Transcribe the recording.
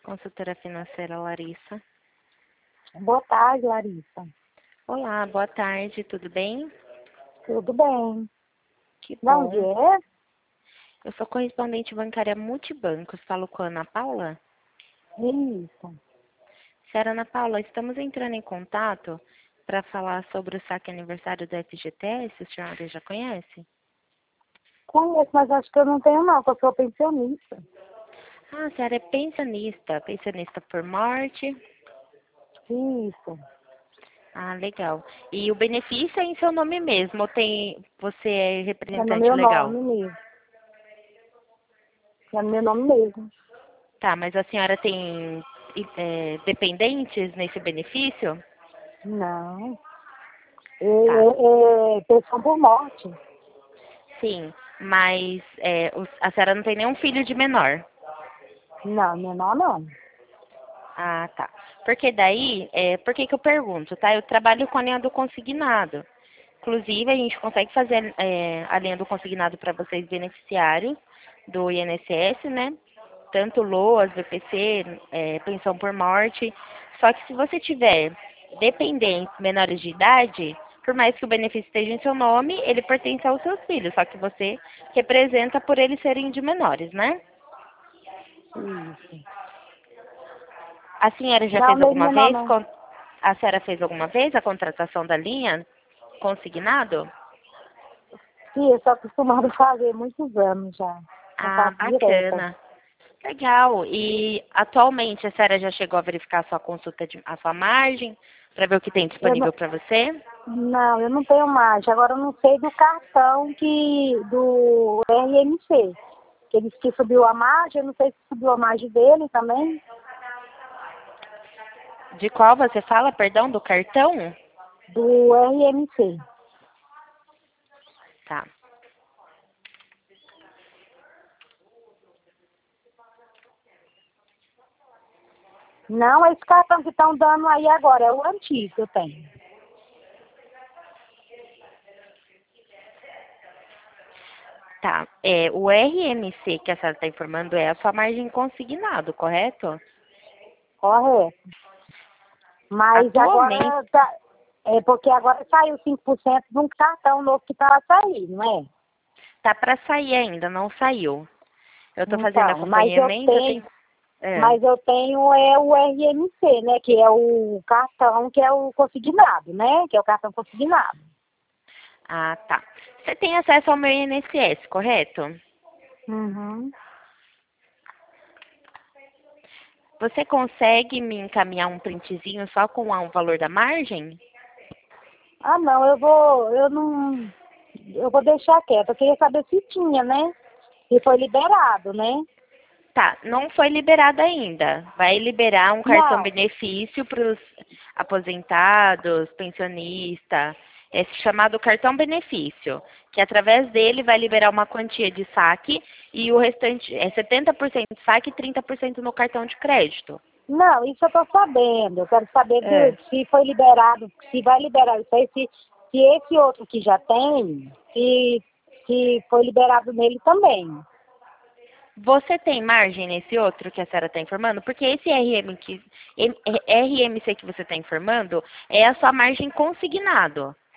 Consultora financeira Larissa. Boa tarde, Larissa. Olá, boa tarde, tudo bem? Tudo bem. Que De onde bom. é? Eu sou correspondente bancária Multibancos, falo com a Ana Paula. Isso. Senhora Ana Paula, estamos entrando em contato para falar sobre o saque aniversário da FGTS, a senhora já conhece? Conheço, mas acho que eu não tenho não, porque eu sou pensionista. Ah, a senhora é pensionista por morte. Isso. Ah, legal. E o benefício é em seu nome mesmo, ou você é É no representante meu legal? nome mesmo. É no meu nome mesmo. Tá, mas a senhora tem dependentes nesse benefício? Não. Tá, É pensão por morte. sim, mas a senhora não tem nenhum filho de menor. Não, menor não. Ah, tá. Porque daí, por que que eu pergunto, tá? Eu trabalho com a linha do consignado. Inclusive, a gente consegue fazer a linha do consignado para vocês beneficiários do INSS, né? Tanto LOAS, VPC, pensão por morte. Só que se você tiver dependentes menores de idade, por mais que o benefício esteja em seu nome, ele pertence aos seus filhos, só que você representa por eles serem de menores, né? Isso. A senhora já Não, fez mesmo alguma menor vez? não. A senhora fez alguma vez a contratação da linha consignado? Sim, eu sou acostumada a fazer muitos anos já. Eu Ah, faço direta. bacana. Legal. E atualmente a senhora já chegou a verificar a sua consulta, a sua margem, para ver o que tem Eu não, disponível para você? não, eu não tenho margem. Agora eu não sei do cartão do RMC. Que ele disse que subiu a margem, eu não sei se subiu a margem dele também, De qual você fala, perdão, do cartão? do RMC. Tá. Não, esse cartão que estão dando aí agora, é o antigo que eu tenho. Tá. O RMC que a senhora está informando é a sua margem consignado, correto? Correto. Mas Atualmente, agora, é porque agora saiu 5% de um cartão novo que está a sair, não é? tá para sair ainda, não saiu. Eu estou fazendo Então, mas eu acompanhamento, eu tenho, tenho... É. mas eu tenho é o RMC, né? Que é o cartão que é o consignado, né? Que é o cartão consignado. Ah, tá. Você tem acesso ao meu INSS, correto? Uhum. Você consegue me encaminhar um printzinho só com o valor da margem? Ah, não, eu vou deixar quieto. Eu queria saber se tinha, né? Se foi liberado, né? Tá, não foi liberado ainda. Vai liberar um cartão Não, benefício para os aposentados, pensionistas, esse chamado cartão benefício, que através dele vai liberar uma quantia de saque e o restante é 70% saque e 30% no cartão de crédito. não, isso eu tô sabendo. Eu quero saber É. se foi liberado, se vai liberar isso aí, se esse outro que já tem, se foi liberado nele também. Você tem margem nesse outro que a senhora está informando? Porque esse RMC que você está informando é a sua margem consignado.